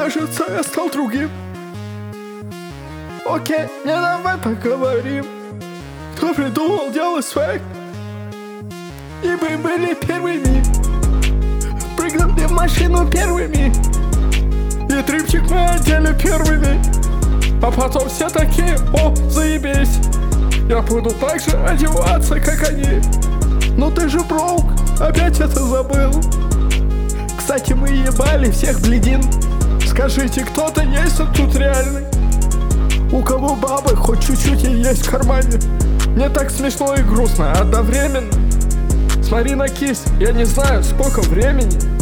кажется, я стал другим. Окей, не давай поговорим. Кто придумал делать свек? И мы были первыми. Прыгнули в машину первыми. И трипчик мы одели первыми. А потом все такие: о, заебись, я буду так же одеваться, как они. Но ты же броук, опять это забыл. Кстати, мы ебали всех блядин. Скажите, кто-то есть тут реальный? У кого бабы хоть чуть-чуть и есть в кармане? Мне так смешно и грустно одновременно. Смотри на кисть, я не знаю, сколько времени.